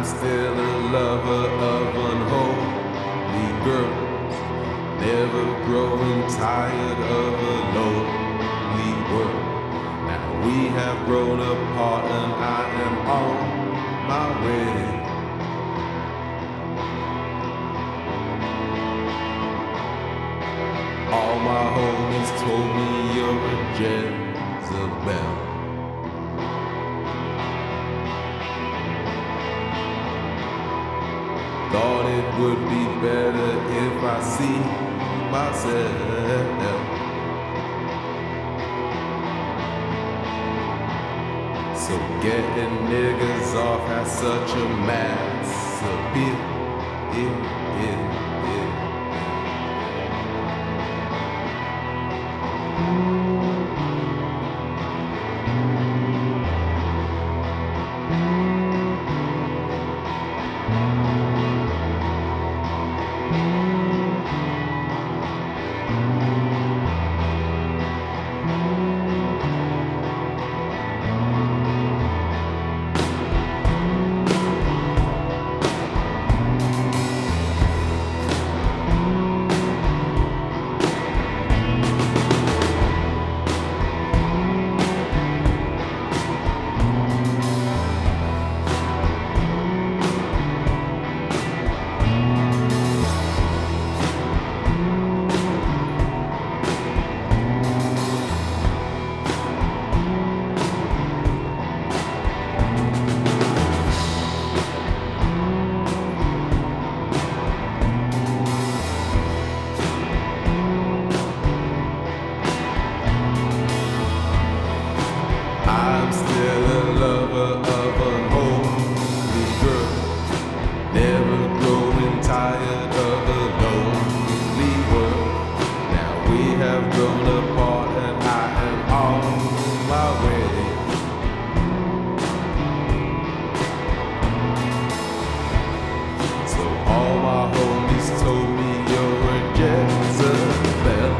still a lover of unholy girls, never growing tired of a lonely world. Now we have grown apart and I am on my way. All my homies told me you're a Jezebel. Thought it would be better if I see myself. So getting niggas off has such a mass appeal. I'm still a lover of unholy girls, never growing tired of a lonely world. Now we have grown apart and I am on my way. So all my homies told me you're a Jezebel.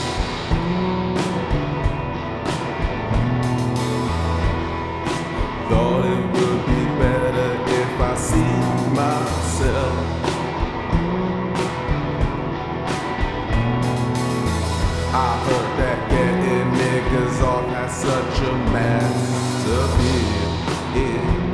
Thought it would be better if I see myself. I heard that getting niggas off has such a mass appeal.